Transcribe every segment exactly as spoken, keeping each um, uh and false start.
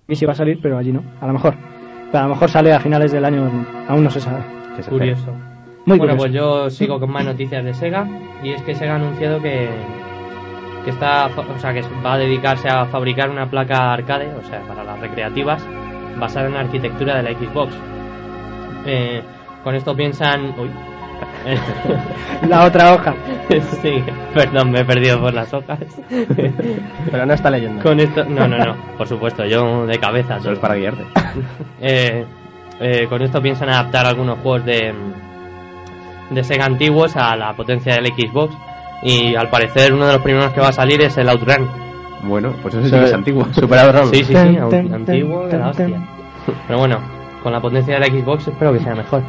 y si va a salir, pero allí no, a lo mejor. Pero a lo mejor sale a finales del año, aún no se sabe. Curioso. Muy bueno, curioso. pues yo sigo con más noticias de Sega, y es que Sega ha anunciado que que está, o sea, que va a dedicarse a fabricar una placa arcade, o sea, para las recreativas, basada en la arquitectura de la Xbox. Eh, con esto piensan, uy, la otra hoja. Sí, perdón, me he perdido por las hojas. Pero no está leyendo. Con esto, no, no, no, por supuesto, yo de cabeza. Solo es para guiarte. Eh, eh, con esto piensan adaptar algunos juegos de de Sega antiguos a la potencia del Xbox, y al parecer uno de los primeros que va a salir es el Outrun. Bueno, pues ese sí que es antiguo. Super Outrun. Sí, sí, sí, antiguo de la hostia. Pero bueno, con la potencia de la Xbox espero que sea mejor.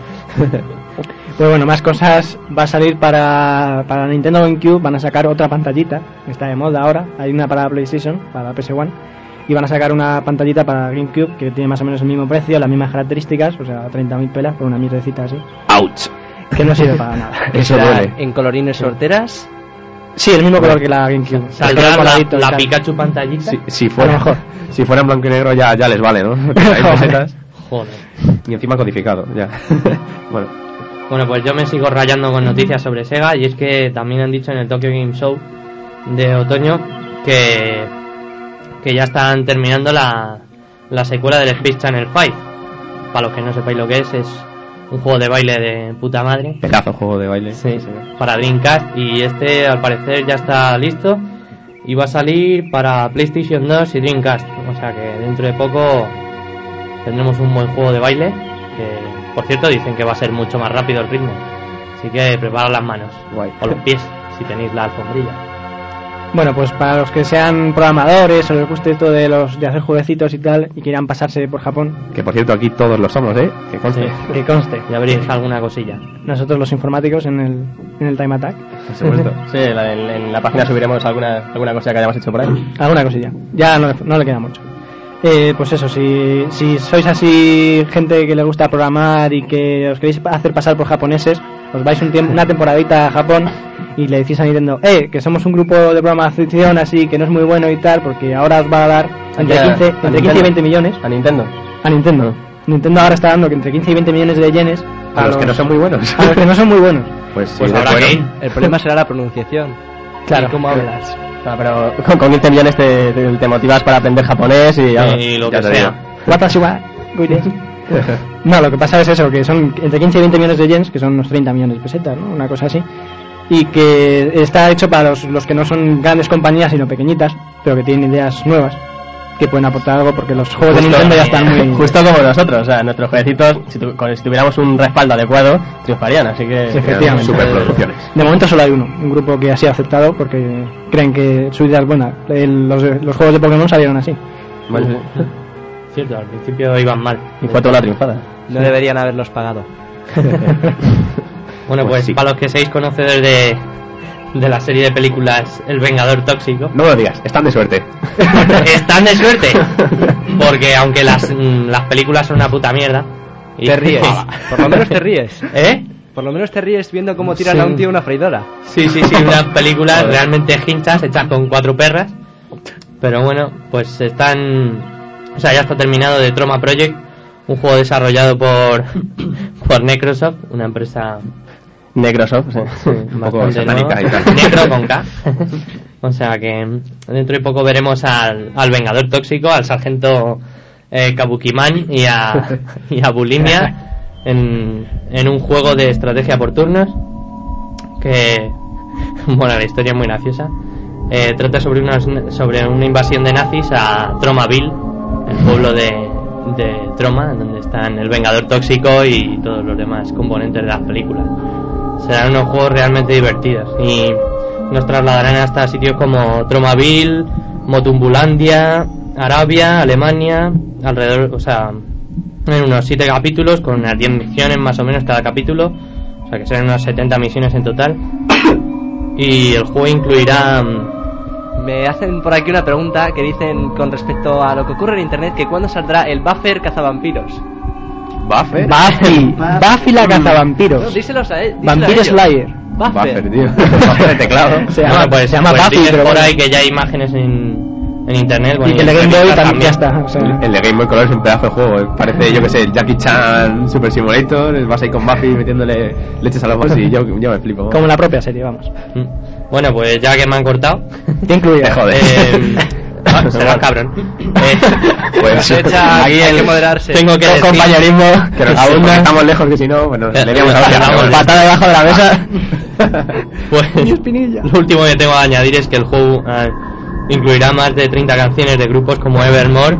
Pues bueno, más cosas. Va a salir para, para Nintendo GameCube, van a sacar otra pantallita, que está de moda ahora. Hay una para PlayStation, para P S uno, y van a sacar una pantallita para GameCube que tiene más o menos el mismo precio, las mismas características, o sea, treinta mil pelas por una mierdecita así. ¡Ouch! Que no sirve para nada. Eso duele. En colorines sorteras. Sí, el mismo color que la GameCube. Saldrá la, la Pikachu pantallita. Si, si fuera mejor. Si fuera en blanco y negro ya, ya les vale, ¿no? Hay pesetas. Joder. Y encima codificado, ya. Bueno. Bueno, pues yo me sigo rayando con noticias sobre Sega, y es que también han dicho en el Tokyo Game Show de otoño que que ya están terminando la, la secuela del Space Channel cinco. Para los que no sepáis lo que es, es un juego de baile de puta madre. Pedazo juego de baile. Sí, sí, para Dreamcast, y este al parecer ya está listo y va a salir para PlayStation dos y Dreamcast. O sea que dentro de poco tendremos un buen juego de baile, que por cierto dicen que va a ser mucho más rápido el ritmo. Así que preparad las manos. Guay. O los pies, si tenéis la alfombrilla. Bueno, pues para los que sean programadores o les guste esto de los de hacer jueguecitos y tal y quieran pasarse por Japón, Que por cierto aquí todos lo somos, ¿eh? Que conste. Sí. que conste. Ya veréis alguna cosilla. Nosotros los informáticos en el, en el Time Attack. Por supuesto. Sí, la, en, en la página subiremos alguna alguna cosa que hayamos hecho por ahí. Alguna cosilla. Ya no, no le queda mucho. Eh, pues eso, si, si sois así gente que le gusta programar y que os queréis hacer pasar por japoneses, os vais un tiempo, una temporadita a Japón y le decís a Nintendo, eh, que somos un grupo de programación así que no es muy bueno y tal, porque ahora os va a dar entre Ya, quince, a entre quince y veinte millones A Nintendo. a Nintendo. Nintendo ahora está dando que entre quince y veinte millones de yenes A los que no son muy buenos. a los que no son muy buenos. Pues, sí, Pues de habrá acuerdo. que ir. El problema será la pronunciación. Claro. ¿Y cómo hablas? No, pero con, con quince millones te, te, te motivas para aprender japonés y, vamos, Y lo ya que te sea. Watashi wa goire. No, lo que pasa es eso, que son entre quince y veinte millones de yens, que son unos treinta millones de pesetas, ¿no? Una cosa así. Y que está hecho para los, los que no son grandes compañías, sino pequeñitas, pero que tienen ideas nuevas, que pueden aportar algo, porque los juegos Justo, de Nintendo ya están muy... Justo como nosotros, o sea, nuestros jueguecitos, si, tu, con, si tuviéramos un respaldo adecuado, triunfarían, así que... Sí, efectivamente. Superproducciones. De momento solo hay uno, un grupo que así ha aceptado, porque creen que su idea es buena. El- los, los juegos de Pokémon salieron así. Bueno, Cierto, al principio iban mal. y fue toda una triunfada. No deberían haberlos pagado. Bueno, pues, Pues sí. para los que seáis conocedores de, de la serie de películas El Vengador Tóxico, No me lo digas, están de suerte. están de suerte, porque aunque las, mm, las películas son una puta mierda y- Te ríes. Por lo menos te ríes. ¿Eh? Por lo menos te ríes viendo cómo tiran Sí. a un tío una freidora. Sí, sí, sí, unas películas realmente hinchas hechas con cuatro perras. Pero bueno, pues están... O sea, ya está terminado de Troma Project, un juego desarrollado por por Necrosoft, una empresa Necrosoft, sí. Un poco bastante satánica nueva. y tal. Necro con K. O sea que dentro de poco veremos al, al Vengador Tóxico, al Sargento eh, Kabukiman y a, y a Bulimia en, en un juego de estrategia por turnos que, bueno, la historia es muy graciosa. Eh, trata sobre una, sobre una invasión de nazis a Tromaville, el pueblo de, de Troma, donde están el Vengador Tóxico y todos los demás componentes de las películas. Serán unos juegos realmente divertidos y nos trasladarán hasta sitios como Tromaville, Motumbulandia, Arabia, Alemania, alrededor, o sea, en unos siete capítulos con unas diez misiones más o menos cada capítulo, o sea que serán unas setenta misiones en total. Y el juego incluirá... Me hacen por aquí una pregunta que dicen con respecto a lo que ocurre en internet, que cuándo saldrá el Buffer cazavampiros. Buffer. Buffy, Buffy la No, cazavampiros. díselos a él. díselo Vampire a ellos. Slayer. Buffer. Buffer, tío. Buffer de teclado. Se llama, Bueno, pues, se llama pues Buffy, dicen pero por bueno. ahí que ya hay imágenes en, en internet. Bueno, y que el de Game Boy también, ya está. O sea, el de Game Boy Color es un pedazo de juego. Parece, yo que sé, el Jackie Chan Super Simulator. Vas ahí con Buffy metiéndole leches a los ojos y yo, yo me flipo. Como la propia serie, vamos. Bueno, pues ya que me han cortado. ¿Qué incluye? Te jode. Eh, ah, será cabrón. Eh, pues Echa, aquí hay el- que moderarse. tengo que decir- compañerismo que nos Sí, abunda. porque Estamos lejos que si no, bueno, Eh, le damos eh, a la vamos, patada debajo de la mesa. Pues lo último que tengo que añadir es que el juego eh, incluirá más de treinta canciones de grupos como Evermore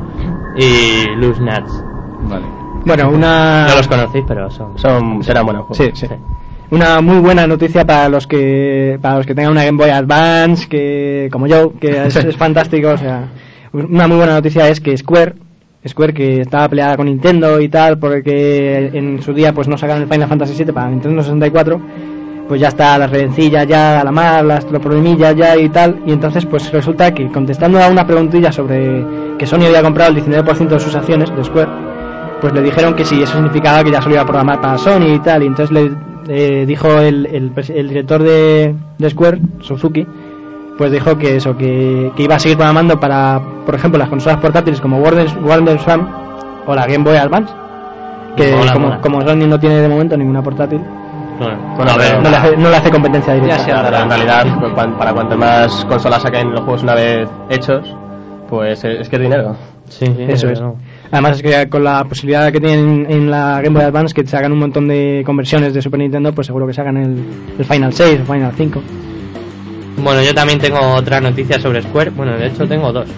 y Loose Nuts. Vale. Bueno, una... No los conocéis, pero son... Son, serán buenos juegos. Sí, sí. Una muy buena noticia para los que para los que tengan una Game Boy Advance, que como yo, que es, es fantástico. O sea, una muy buena noticia es que Square, Square que estaba peleada con Nintendo y tal, porque en su día pues no sacaron el Final Fantasy siete para Nintendo sesenta y cuatro, pues ya está las redencillas ya a la mar, las los problemillas ya y tal, y entonces pues resulta que contestando a una preguntilla sobre que Sony había comprado el diecinueve por ciento de sus acciones de Square, pues le dijeron que si eso significaba que ya se lo iba a programar para Sony y tal, y entonces le eh, dijo el, el, el director de, de Square, Suzuki, pues dijo que eso, que, que iba a seguir programando para, por ejemplo, las consolas portátiles como WonderSwan o la Game Boy Advance, que Mola, como, mola. como Sony no tiene de momento ninguna portátil, Bueno, Bueno, a ver, no le hace, no le hace competencia directa. Ya se Claro, hará. en realidad, pues, cuan- para cuanto más consolas saquen los juegos una vez hechos, pues es, es que es dinero. sí, sí, Eso desde es. luego. Además es que con la posibilidad que tienen en la Game Boy Advance que se hagan un montón de conversiones de Super Nintendo, pues seguro que se hagan el, el Final seis o Final cinco. Bueno, yo también tengo otra noticia sobre Square. Bueno, de hecho tengo dos.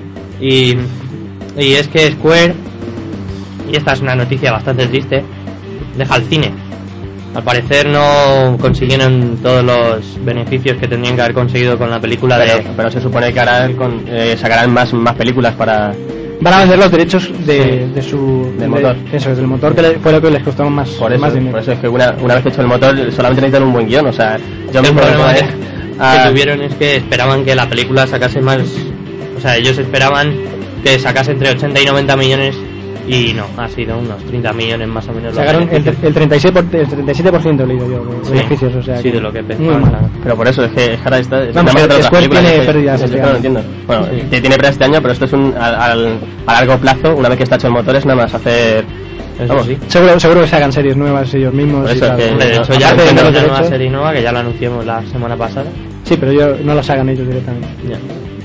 Y, y es que Square, y esta es una noticia bastante triste, deja el cine. Al parecer no consiguieron todos los beneficios que tendrían que haber conseguido con la película Pero, de... pero se supone que ahora con- eh, sacarán más, más películas para... Van a vender los derechos de, Sí. de su Del de- motor. Eso es, del motor, que le- fue lo que les costó más, Por eso, más dinero. por eso es que una, una vez hecho el motor solamente necesitan un buen guión, o sea, yo El mismo problema me- que, ah, que tuvieron es que esperaban que la película sacase más... O sea, ellos esperaban que sacase entre ochenta y noventa millones y no, ha sido unos treinta millones más o menos. los Sacaron el, beneficios. el treinta y siete por ciento, el treinta y siete por ciento leído yo de Sí. beneficios, o sea, Sí, que de lo que muy pensaban, mal. claro. Pero por eso, es que ahora está... Vamos, tenemos que otras Square películas, tiene es que- pérdidas es que este no lo año. entiendo. Bueno, Sí. que tiene pérdidas este año, pero esto es un... Al, al- a largo plazo, una vez que está hecho el motor, es nada más hacer... Eso vamos, sí. Seguro, seguro que se hagan series nuevas ellos mismos. Por y eso tal. es que- Hombre, de hecho ya Aparte de tenemos los una nueva derechos, serie nueva que ya la anunciamos la semana pasada. sí, pero yo, no las hagan ellos directamente. Ya.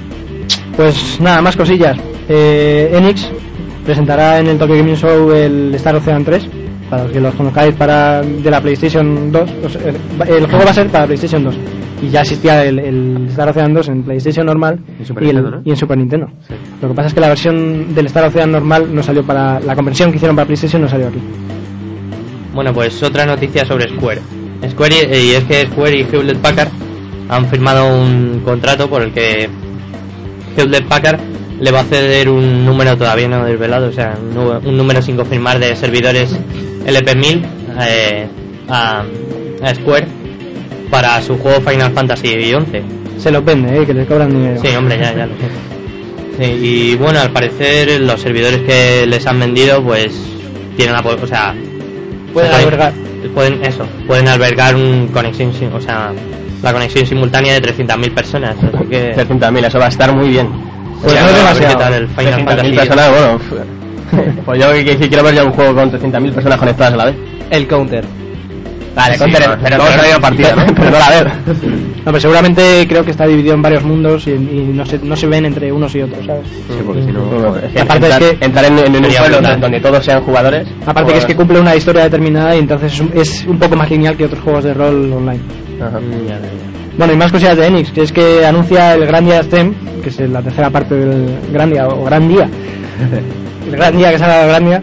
Pues nada, más cosillas. Eh, Enix presentará en el Tokyo Gaming Show el Star Ocean tres, para los que los conozcáis, para de la PlayStation dos. O sea, el juego va a ser para PlayStation dos. Y ya existía el, el Star Ocean dos en PlayStation normal Y Super y, el- Nintendo, ¿no? y en Super Nintendo. Lo que pasa es que la versión del Star Ocean normal no salió para... La conversión que hicieron para PlayStation no salió aquí. Bueno, pues otra noticia sobre Square. Square y, y es que Square y Hewlett Packard han firmado un contrato por el que Hewlett Packard le va a ceder un número todavía no desvelado, o sea, un, nu- un número sin confirmar de servidores L P mil eh, a, a Square para su juego Final Fantasy once. Se los vende, ¿eh? Que les cobran dinero. Sí, hombre, ya, ya lo sé. Sí, y bueno, al parecer los servidores que les han vendido, pues tienen la, po- o sea, Pueden pueden- albergar. pueden eso, pueden albergar un conexión, sim- o sea, la conexión simultánea de trescientas mil personas, así que trescientas mil, eso va a estar muy bien. Pues ya no es a ver demasiado. qué tal el Final trescientas mil Fantasy. personas, bueno, f- pues yo que, que quiero ver ya un juego con trescientas mil personas conectadas a la vez. El counter. Vale, Sí, Counter, no, pero todos pero- han ido a partida, ¿no? pero no la ver. No, pero seguramente creo que está dividido en varios mundos y, y no, se, no se ven entre unos y otros, ¿sabes? Sí, porque si no... Bueno, es que Aparte entrar, es que- entrar en, en un Sería pueblo brutal. donde todos sean jugadores. Aparte pues- que es que cumple una historia determinada y entonces es un, es un poco más lineal que otros juegos de rol online. Ajá. Mm, ya, ya, ya. Bueno, y más cosillas de Enix, que es que anuncia el Grandia Stream, que es la tercera parte del Grandia, o Gran Día. El Gran Día que sale de Grandia.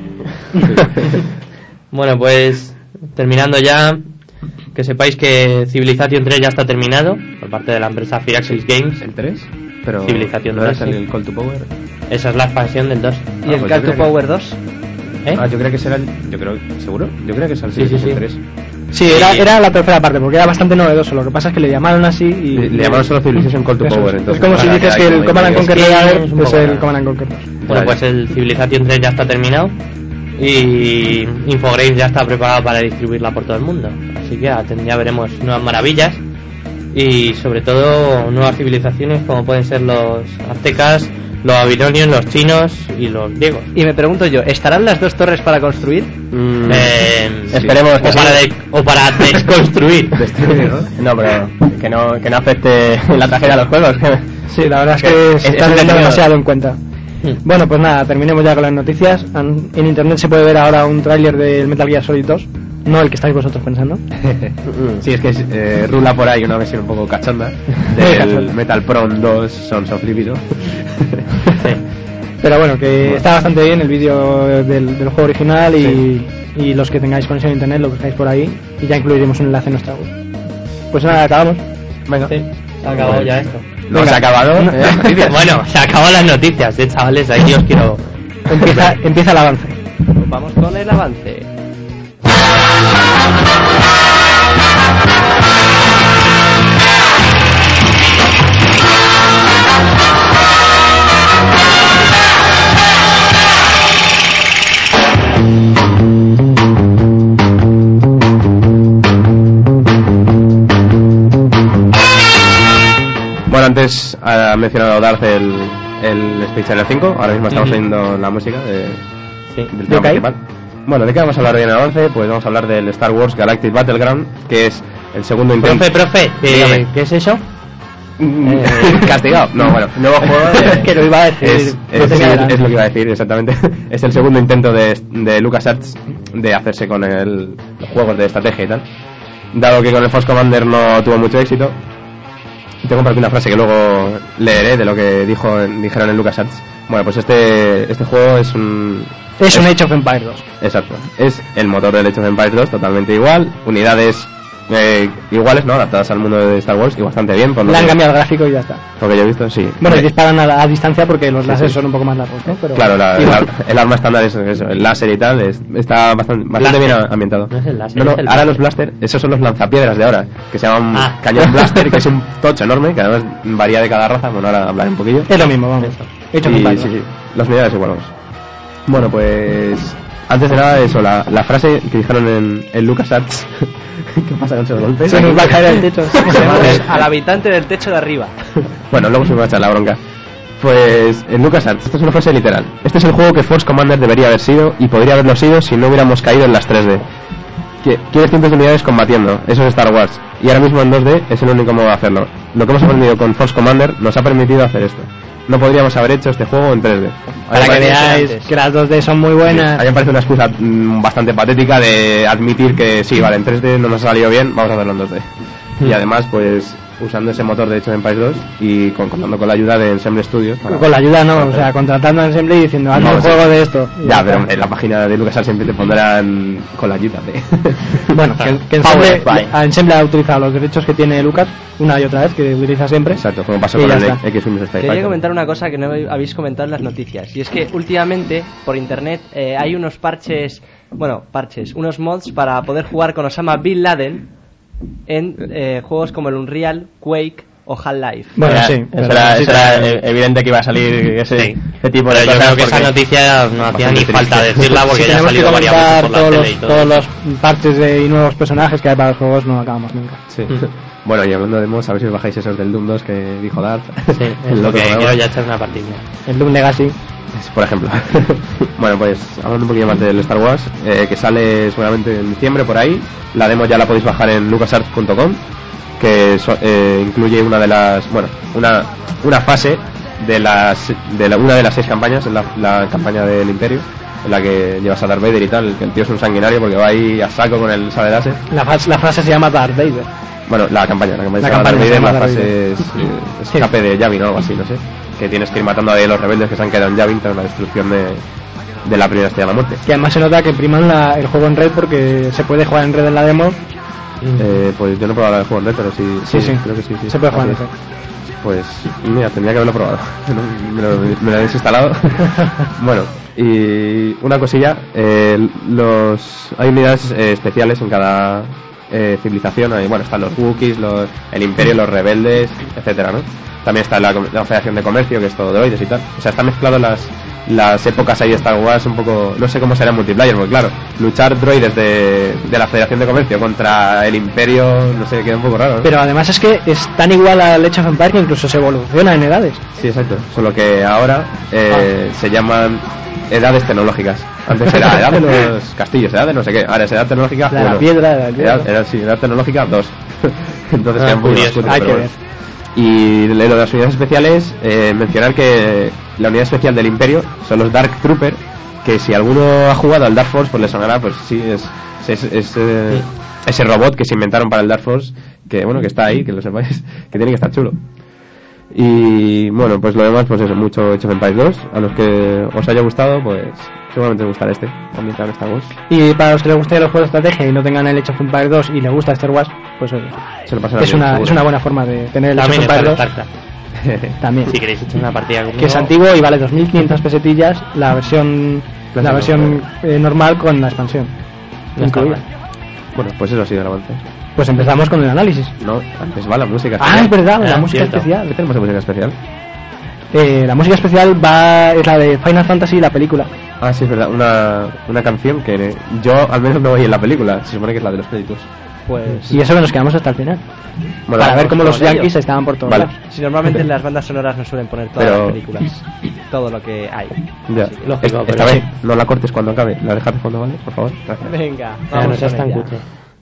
Bueno, pues terminando ya, que sepáis que Civilization tres ya está terminado por parte de la empresa Firaxis Games. ¿El tres? Pero... Civilización ¿no era tres, sí. el Call to Power? Esa es la expansión del dos. ¿Y el pues Call yo to creo que- Power dos? ¿Eh? Ah, yo creo que será el... Yo creo... ¿Seguro? Yo creo que es el Sí, sí, sí. Civilization tres. Sí, era, era la tercera parte, porque era bastante novedoso. Lo que pasa es que le llamaron así y... Le, le llamaron solo Civilization Call to Eso Power, es. entonces... Es como si para dices hay que el como Command and varios- Conquer Sí, Reader es un es poco el raro. Command and Conquer dos. Bueno, Vale. pues el Civilization tres ya está terminado y Infogrames ya está preparado para distribuirla por todo el mundo. Así que ya, ya veremos nuevas maravillas y sobre todo nuevas civilizaciones como pueden ser los aztecas, los babilonios, los chinos y los griegos. Y me pregunto yo, ¿estarán las dos torres para construir? Mm, Eh, esperemos que o, sí. para de- o para desconstruir. No, pero que no, que no afecte la tragedia a los juegos. Sí, la verdad es Que que es- se está es teniendo entretenido. demasiado en cuenta. Bueno, pues nada, terminemos ya con las noticias. An- En internet se puede ver ahora un tráiler del Metal Gear Solid dos, no el que estáis vosotros pensando. Sí, es que eh, rula por ahí una versión un poco cachonda Muy del cachonda. Metal Prom dos Sons of Libido. Pero bueno, que está bastante bien el vídeo del, del juego original y, y los que tengáis conexión a internet lo buscáis por ahí y ya incluiremos un enlace en nuestra web. Pues nada, acabamos. Venga. Sí, se ha acabado ya esto. No Venga. se ha acabado. ¿eh? Bueno, se acaban las noticias, eh, chavales, aquí os quiero... Empieza, empieza el avance. Pues vamos con el avance. Bueno, antes ha mencionado Darth el, el Space Channel cinco. Ahora mismo estamos Ujú. oyendo la música de, Sí. del tema Ok. principal. Bueno, ¿de qué vamos a hablar hoy en el avance? Pues vamos a hablar del Star Wars Galactic Battleground, que es el segundo intento. Profe, profe, ¿qué, Dígame. ¿qué es eso? Eh, castigado. No, bueno, nuevo juego. de- Que lo iba a decir. Es, No es- tenía sí, ganas. es lo que iba a decir, exactamente. Es el segundo intento de, de LucasArts de hacerse con el, los juegos de estrategia y tal. Dado que con el Force Commander no tuvo mucho éxito, tengo por aquí una frase que luego leeré de lo que dijo en- dijeron en LucasArts. Bueno, pues este este juego es un... Es un Age of Empires dos. Exacto. Es el motor del Age of Empires dos, totalmente igual. Unidades eh, iguales, ¿no? Adaptadas al mundo de Star Wars y bastante bien. Por lo Le han que- cambiado el gráfico y ya está. Lo que yo he visto, sí. Bueno, y Eh, disparan a, a distancia porque los Sí, láseres sí. son un poco más largos, ¿no? Pero Claro, la- el, igual. ar- el arma estándar es eso, el láser y tal, es- está bastante, bastante bien Blaster. ambientado. No es el láser, No, no, es el ahora blaster. los blaster, esos son los lanzapiedras de ahora, que se llaman Ah. cañón blaster, que es un tocho enorme, que además varía de cada raza, bueno, ahora hablaré un poquillo. Es lo mismo, vamos. Age of Y Empires sí, dos. sí, las unidades igual, vamos. Bueno, pues antes de nada eso, la, la frase que dijeron en, en LucasArts. ¿Qué pasa con esos golpes? Se nos va a caer el techo. Llamamos al habitante del techo de arriba. Bueno, luego se me va a echar la bronca. Pues en LucasArts, esto es una frase literal. Este es el juego que Force Commander debería haber sido y podría haberlo sido si no hubiéramos caído en las tres D. Que quiere cientos de unidades combatiendo, eso es Star Wars. Y ahora mismo en dos D es el único modo de hacerlo. Lo que hemos aprendido con Force Commander nos ha permitido hacer esto. No podríamos haber hecho este juego en tres D. Para que parece veáis antes. que las dos D son muy buenas. A mí me parece una excusa mm, bastante patética de admitir que sí, vale, en tres D no nos ha salido bien, vamos a hacerlo en dos D. Y además, pues, usando ese motor de Age of Empires dos y con- contando con la ayuda de Ensemble Studios. para- Con la ayuda no, o sea, contratando a Ensemble y diciendo, haz No, un sí. juego de esto. Y Ya, está. pero en la página de LucasArts siempre te pondrán con la ayuda de... Bueno, que, que Powered Ensemble, by. a Ensemble ha utilizado los derechos que tiene Lucas una y otra vez, que utiliza siempre. Exacto, como pasó Y con ya el está. X-Wing Strike Quería Fighter. comentar una cosa que no habéis comentado en las noticias. Y es que últimamente, por internet, eh, hay unos parches, bueno, parches, unos mods para poder jugar con Osama Bin Laden en eh, juegos como el Unreal, Quake o Half-Life. Bueno, Era- sí. Eso pero era, sí, eso era eh, evidente que iba a salir ese, Sí. ese tipo Pero de yo cosas. creo que esa porque- noticia no hacía ni Bastante falta triste. decirla porque si ya ha tenemos que salido varias veces comentar por la todos, tele los, y todo. todos los parches de, y nuevos personajes que hay para los juegos, no acabamos nunca. Sí. Bueno, y hablando de mods, a ver si os bajáis esos del Doom dos que dijo Darth. Sí, es El lo otro que programa. quiero ya echar una partida. El Doom Legacy. Por ejemplo. Bueno, pues hablando un poquillo más del Star Wars, eh, que sale seguramente en diciembre por ahí. La demo ya la podéis bajar en lucasarts punto com, que so- eh, incluye una de las, bueno, una una fase de las de la, una de las seis campañas, en la, la campaña del Imperio, en la que llevas a Darth Vader y tal, que el tío es un sanguinario porque va ahí a saco con el sable láser. La, fas- la frase se llama Darth Vader. Bueno, la campaña, la campaña, La se llama campaña Darth se Vader, llama la Darth fase Vader. es eh, escape de Yavin o algo así, no sé. Que tienes que ir matando a los rebeldes que se han quedado en Yavin tras la destrucción de, de la primera estrella de la muerte. Que además se nota que priman la- el juego en red porque se puede jugar en red en la demo. Eh, pues yo no he probado el juego en red, pero sí, Sí, sí. creo que sí, sí. Se puede jugar en Así red. es. Pues mira, tendría que haberlo probado. No, me, lo, me lo he desinstalado. Bueno, y una cosilla, eh, los hay unidades eh, especiales en cada eh, civilización. Hay, bueno, están los Wookiees, los, el Imperio, los rebeldes, etcétera, ¿no? También está la, la Federación de Comercio, que es todo droides y tal. O sea, están mezclados las las épocas ahí de Star Wars un poco, no sé cómo será en multiplayer, porque claro, luchar droides de, de la Federación de Comercio contra el Imperio, no sé, queda un poco raro, ¿no? Pero además es que es tan igual al Age of Empires que incluso se evoluciona en edades. Sí, exacto, solo que ahora eh, ah. se llaman edades tecnológicas. Antes era edad de los castillos, edad de no sé qué, ahora es edad tecnológica la, uno. la piedra, la piedra. Edad, edad, sí, edad tecnológica dos. Entonces ah, queda un poco más hay que ver. Y lo de las unidades especiales, eh, mencionar que la unidad especial del Imperio son los Dark Trooper, que si alguno ha jugado al Dark Force, pues le sonará, pues sí, es, es, es, es eh, ese robot que se inventaron para el Dark Force, que bueno, que está ahí, que lo sepáis, que tiene que estar chulo. Y bueno, pues lo demás, pues eso, mucho Age of Empires dos. A los que os haya gustado, pues seguramente os gustará este, también está Star Wars. Y para los que les guste los juegos de estrategia y no tengan el Age of Empires dos y les gusta Star Wars, pues oye, se lo es, bien, una, es una buena forma de tener el Age of Empires dos. También. Si queréis echar una partida conmigo. Que es antiguo y vale dos mil quinientas pesetillas la versión la, la versión eh, normal con la expansión incluida. Bueno, pues eso ha sido el avance. Pues empezamos con el análisis. No, antes va la música especial. Ah, es verdad, la ah, música cierto. especial. ¿Qué tenemos de música especial? Eh, la música especial va es la de Final Fantasy, la película. Ah, sí, es verdad, una, una canción que yo al menos no oí en la película, se supone que es la de los créditos. Pues Y eso que nos quedamos hasta el final. Bueno, para ver cómo los con ello. Yankees estaban por todos Vale. lados. si normalmente en las bandas sonoras nos suelen poner todas Pero- las películas, todo lo que hay. Ya. Así que- Lógico, Esta pero vez sí. no la cortes cuando acabe, la dejas de fondo, ¿vale? Por favor. Gracias. Venga, Ya, no vamos seas con tan ella. cutre.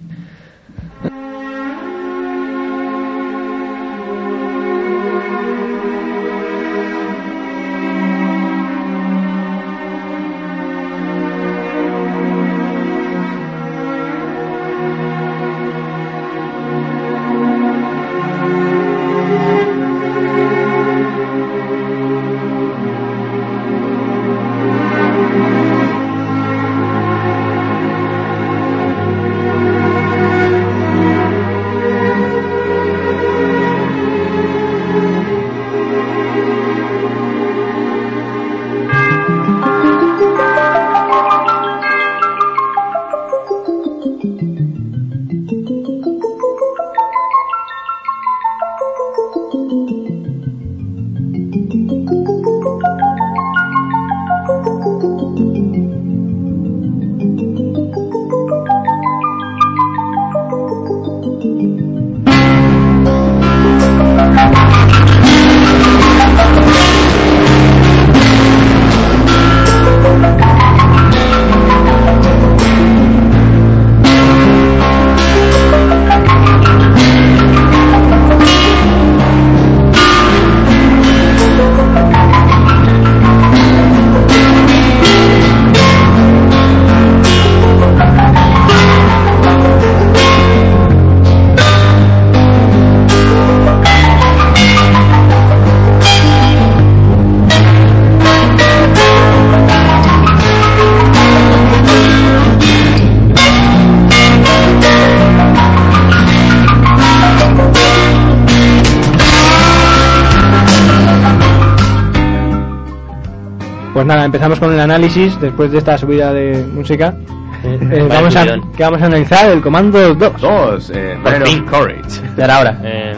Pues nada, empezamos con el análisis después de esta subida de música. Eh, Vaya vamos, a, subidón. que vamos a analizar el comando dos. Dos, eh, Por Burn of fin. Courage. Ya era hora. Eh,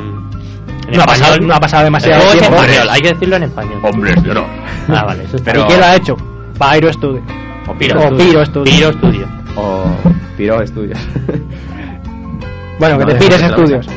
en No ha, pasado, español- no ha pasado El demasiado juego es en tiempo. español, hay que decirlo en español. Hombres de honor. Ah, vale, eso está Pero- ¿Y quién lo ha hecho? Pyro Studio. O Piro o Studio. Piro Studio. Piro Studio. O Piro Studios. Bueno, que No, te de- pires de- estudios.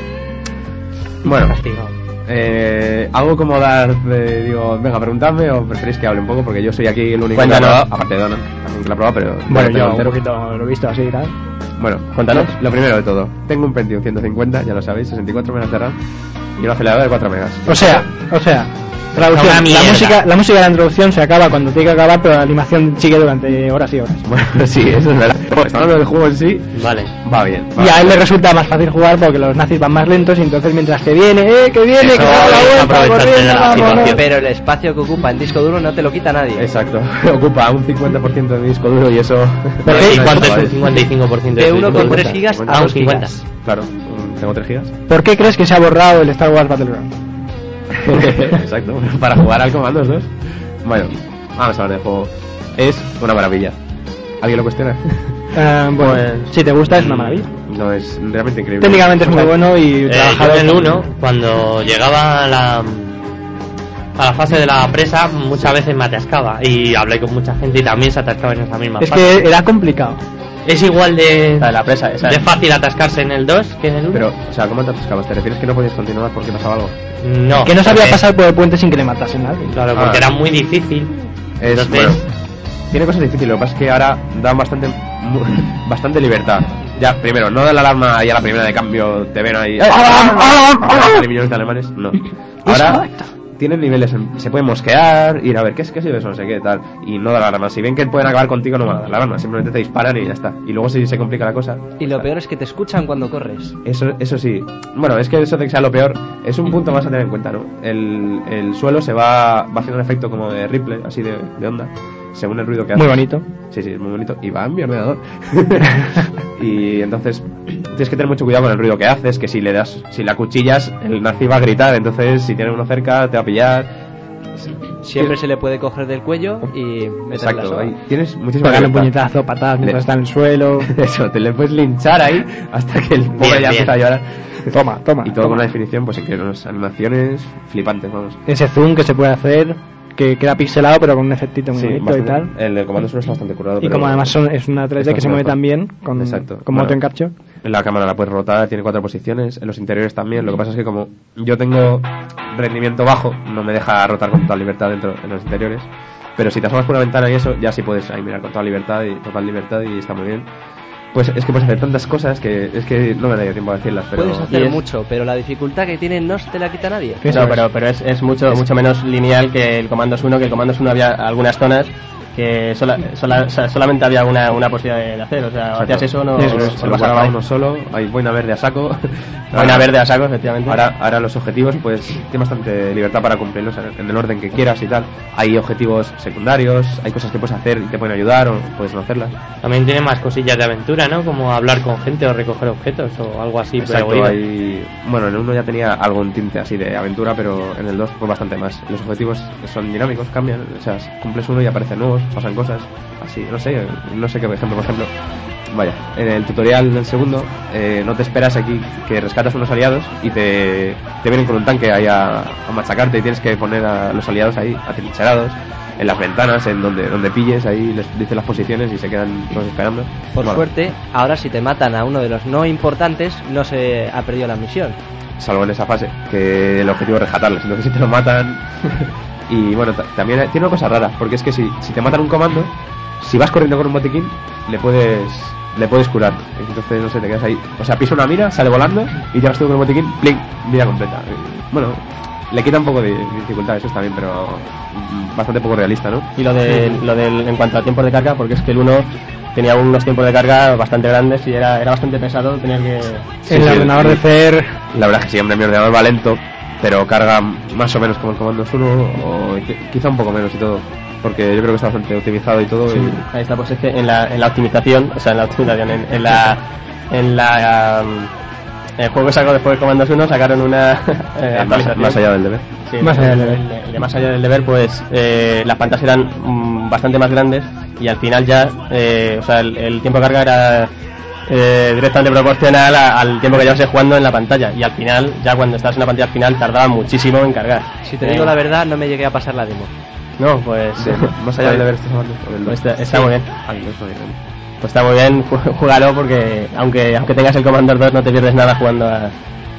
Bueno, Castigado. eh, algo como dar, eh, digo, venga, preguntadme o preferís que hable un poco porque yo soy aquí el único Cuéntanos. que lo ha probado, aparte de Donan, también que lo ha probado, pero Bueno, tengo yo un entero. poquito lo he visto así y tal. Bueno, Cuéntanos. Lo, lo primero de todo, tengo un Pentium ciento cincuenta, ya lo sabéis, sesenta y cuatro megas de RAM y un acelerador de cuatro megas. O sea, o sea, Una traducción. La mierda. música, la música de la introducción se acaba cuando tiene que acabar, pero la animación sigue durante horas y horas. Bueno, sí, eso es verdad. Bueno, hablando del juego en sí, Vale. va bien. va Y a él bien. le resulta más fácil jugar porque los nazis van más lentos y entonces mientras que viene, eh, que viene, Eso que da la es vuelta, aprovecharte de corriendo, la vámonos. situación. Pero el espacio que ocupa el disco duro no te lo quita nadie. Exacto, ocupa un cincuenta por ciento de mi disco duro y eso... Pero, ¿y no cuánto es vale. un cincuenta y cinco por ciento De tu uno disco coma duro? tres gigas Ah, a un dos cincuenta. gigas. Claro, mm, tengo tres gigas. ¿Por qué crees que se ha borrado el Star Wars Battleground? Exacto, para jugar al Commandos dos. Bueno, vamos a hablar del juego. Es una maravilla. ¿Alguien lo cuestiona? Eh, bueno, Pues- si te gusta es una maravilla. No, es realmente increíble. Técnicamente es O muy sea, bueno y Eh, yo trabajado en el uno, cuando llegaba la a la fase de la presa, muchas veces me atascaba. Y hablé con mucha gente y también se atascaba en esa misma Es fase. que era complicado. Es igual de, La de la presa, esa. de fácil atascarse en el dos que en el uno. Pero, o sea, ¿cómo te atascabas? ¿Te refieres que no podías continuar porque pasaba algo? No. Que no sabía porque- pasar por el puente sin que le matasen a alguien. Claro, porque Ah. era muy difícil. Es, Entonces, bueno, tiene cosas difíciles, lo que pasa es que ahora dan bastante mu- bastante libertad. Ya, primero, no da la alarma y a la primera de cambio te ven ahí. Hay millones de alemanes, no. Ahora tienen niveles, en- se pueden mosquear, ir a ver qué es, qué es eso, no sé qué, tal. Y no da la alarma. Si ven que pueden acabar contigo, no van a dar la alarma, simplemente te disparan y ya está. Y luego si se complica la cosa. Y lo peor es que te escuchan cuando corres. Eso, eso sí. Bueno, es que eso de que sea lo peor es un punto más a tener en cuenta, ¿no? El, el suelo se va, va haciendo un efecto como de ripple, así de, de onda, según el ruido que hace. Muy bonito. Sí, sí, es muy bonito. Y va en mi ordenador. Y entonces tienes que tener mucho cuidado con el ruido que haces, que si le das, si la cuchillas, el nazi va a gritar, entonces si tienes uno cerca te va a pillar. Siempre se le puede coger del cuello y meterle la Exacto, soga. ahí tienes muchísima Pegarle un libertad. puñetazo, patadas mientras Le- está en el suelo. Eso, te le puedes linchar ahí hasta que el pobre Bien, ya bien. empieza a llorar. Toma, toma. Y todo toma. con una definición, pues increíble, unas animaciones flipantes, vamos. Ese zoom que se puede hacer, que queda pixelado pero con un efectito muy Sí, bonito bastante. y tal. El de comando sur está bastante curado. Y pero como además son, es una tres D está que se mueve mejor. tan bien, con, Exacto. con Bueno, moto en capture. La cámara la puedes rotar, tiene cuatro posiciones, en los interiores también. Lo que pasa es que como yo tengo rendimiento bajo, no me deja rotar con total libertad dentro en los interiores. Pero si te asomas por una ventana y eso, ya sí puedes ahí mirar con toda libertad y total libertad y está muy bien. Pues es que puedes hacer tantas cosas que es que no me daría tiempo a decirlas. Pero Puedes hacer y es- mucho, pero la dificultad que tiene no te la quita nadie. Eso No, es. pero, pero es, es mucho mucho menos lineal que el Commandos uno, que el Commandos uno había algunas zonas que sola, sola- o sea, solamente había una, una posibilidad de hacer, o sea, hacías eso, no, Eso no- es, no se lo pasaba pasaba nada. uno solo, hay boina verde a saco. Boina verde a saco, efectivamente. Ahora, ahora los objetivos, pues tienes bastante libertad para cumplirlos en, en el orden que quieras y tal. Hay objetivos secundarios, hay cosas que puedes hacer y te pueden ayudar o puedes no hacerlas. también tiene más cosillas de aventura, ¿no? Como hablar con gente o recoger objetos o algo así. pero Exacto, oído. hay... Bueno, en el uno ya tenía algún tinte así de aventura, pero en el dos fue bastante más. Los objetivos son dinámicos, cambian, o sea, cumples uno y aparecen nuevos, pasan cosas, así, no sé, no sé qué ejemplo, por ejemplo. Vaya, en el tutorial del segundo eh, no te esperas aquí que rescatas unos aliados y te, te vienen con un tanque ahí a, a machacarte y tienes que poner a los aliados ahí atrincherados en las ventanas, en donde donde pilles, ahí les dices las posiciones y se quedan todos esperando. Por Bueno, suerte, ahora si te matan a uno de los no importantes, no se ha perdido la misión. salvo en esa fase, que el objetivo es rescatarlos. Entonces si te lo matan... Y bueno, ta- también tiene una cosa rara, porque es que si, si te matan un comando, si vas corriendo con un botiquín, le puedes le puedes curar. Entonces, no sé, te quedas ahí. O sea, pisa una mira, sale volando y ya vas tú con el botiquín, ¡pling! Vida completa. Bueno, le quita un poco de dificultad, eso está bien, pero mm, bastante poco realista, ¿no? Y lo de lo del en cuanto a tiempos de carga, porque es que el uno tenía unos tiempos de carga bastante grandes y era, era bastante pesado tener que... Sí, el sí, ordenador sí. de Fer. La verdad es que siempre mi ordenador va lento, pero carga más o menos como el Commandos uno, o qui- quizá un poco menos y todo, porque yo creo que está bastante optimizado y todo. Sí, y- ahí está, pues es que en la, en la optimización, o sea, en la optimización, en, en la... En la um, el juego que sacó después de Commandos uno sacaron una eh, más, actualización. más allá del deber. Sí, Más allá del deber. el, el de más allá del deber, pues eh, las pantallas eran mm, bastante más grandes y al final ya, eh, o sea, el, el tiempo de carga era eh, directamente proporcional a- al tiempo que llevas jugando en la pantalla y al final, ya cuando estás en la pantalla al final, tardaba muchísimo en cargar. Si te Eh, digo la verdad, no me llegué a pasar la demo. No, pues... De- más allá del deber estás hablando. o del Pues dos. está, está muy bien. Ah, el dos, no, bien. Pues está muy bien, jú- júgalo porque aunque aunque tengas el Commander dos no te pierdes nada jugando a,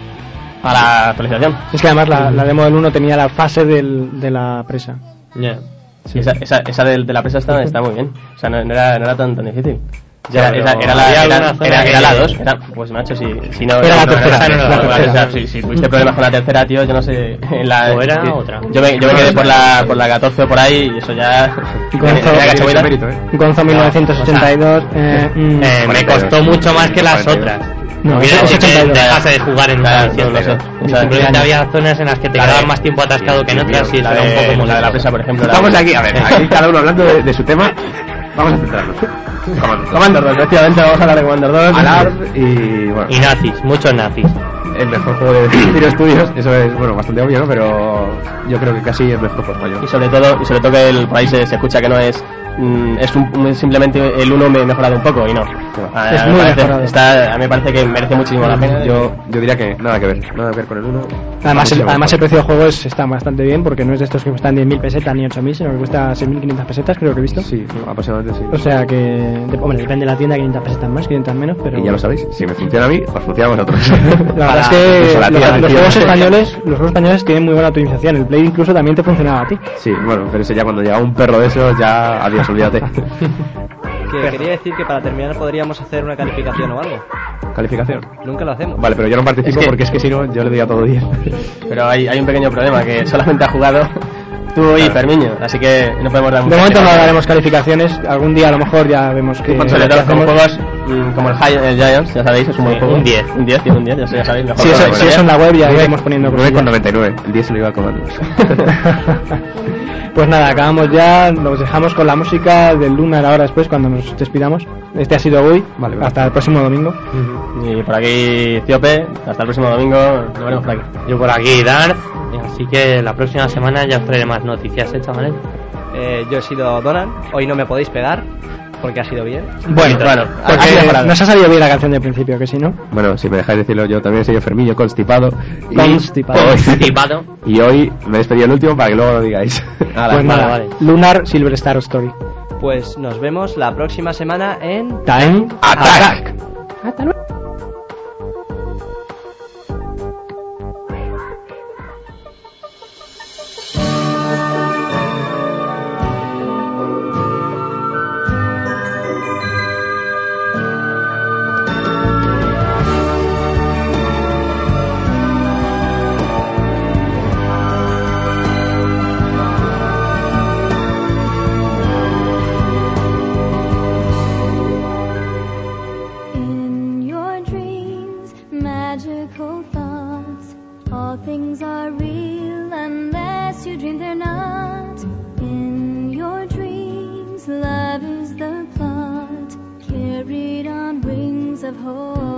a la actualización. Es que además la, la demo del uno tenía la fase del, de la presa. Ya. Sí, esa, esa, esa de, de la presa está, está muy bien. O sea, no, no era, no era tan, tan difícil. Ya, Era, pero era, era la, había era, alguna zona era- que- era la dos. Era, pues macho, si, si no... Era la no, tercera, no, no, la no, no, tercera. o sea, si, si tuviste problemas con la tercera, tío, yo no sé... En la, O era yo, otra. Yo me, yo me quedé por la, por la catorce o por ahí y eso ya... Y con era eso- cachabuela. mérito, ¿eh? Gonzo mil novecientos ochenta y dos. eh, mm, Eh, me costó mucho más que las otras. No, No es quiere decir que ochenta y dos. dejase de jugar en Claro, una misión, no lo sé. pero O sea, simplemente había zonas en las que te la de- quedabas más tiempo atascado que en otras y eso La era un poco de, la de molesto. la presa, por ejemplo. la Estamos de- aquí, a ver, aquí cada uno hablando de, de su tema. Vamos a centrarnos. Commandos. Commander dos, efectivamente vamos a hablar de Commander dos. Alarm y bueno, Y nazis, muchos nazis. el mejor juego de Tiro Studios, eso es bueno bastante obvio, ¿no? Pero yo creo que casi el mejor por mayor. Y sobre todo, y sobre todo que el país se, se escucha que no es mm, es un, un- simplemente el uno me mejorado un poco y no. A, Es a mí muy me parece, mejorado. está, a mí me parece que merece muchísimo la pena. Yo, yo diría que nada que ver, nada que ver con el uno. Además, el, Muchísimo además el mejor. precio del juego es, está bastante bien porque no es de estos que cuestan diez mil pesetas ni ocho mil, sino que cuesta seis mil quinientas pesetas, creo que he visto. Sí, aproximadamente sí. O sea que, de- hombre, depende de la tienda, quinientas pesetas más, quinientas menos, pero... Y ya lo sabéis, si me funciona a mí, os funciona a vosotros. La verdad es Incluso que la los, tía del los tío. juegos españoles, los juegos españoles tienen muy buena optimización. El Play incluso también te funcionaba a ti. Sí, bueno, pero eso ya cuando llega un perro de esos, ya adiós, olvídate. Que quería decir que para terminar podríamos hacer una calificación o algo. Calificación. Nunca lo hacemos. Vale, pero yo no participo Es que- porque es que si no, yo le doy a todo diez. Pero hay, hay un pequeño problema, que solamente ha jugado tú y Fermiño, así que no podemos dar De mucha momento no calificación. daremos calificaciones. Algún día a lo mejor ya vemos que... Sobre qué todo como hacemos. juegos mm, como el, Hi- el Giants, ya sabéis, es un buen Sí, juego. un diez. Un diez, tiene un diez, ya, sé- ya sabéis. Mejor Si juego eso, de si la eso en la web ya nueve- iremos poniendo nueve con cosillas. noventa y nueve, el diez se lo iba a comer. Pues nada, acabamos ya, nos dejamos con la música del Lunar ahora después cuando nos despidamos. Este ha sido Gui, Vale, vale. hasta el próximo domingo. Y por aquí, Ciope, hasta el próximo domingo, nos veremos por aquí. Yo por aquí, Darth, y así que la próxima semana ya os traeré más noticias, ¿eh, chavales? Eh, yo he sido Donan, hoy no me podéis pegar, porque ha sido bien. Bueno, Bueno, porque has mejorado. nos ha salido bien la canción del principio, que si no... Bueno, si me dejáis decirlo, yo también soy Fermillo, constipado. Y- Constipado. Constipado. Y hoy me he despedido el último para que luego lo digáis. Pues vale, nada, vale. Lunar Silver Star Story. Pues nos vemos la próxima semana en... Time ¡Attack! In your dreams, magical thoughts, all things are real unless you dream they're not. In your dreams, love is the plot, carried on wings of hope.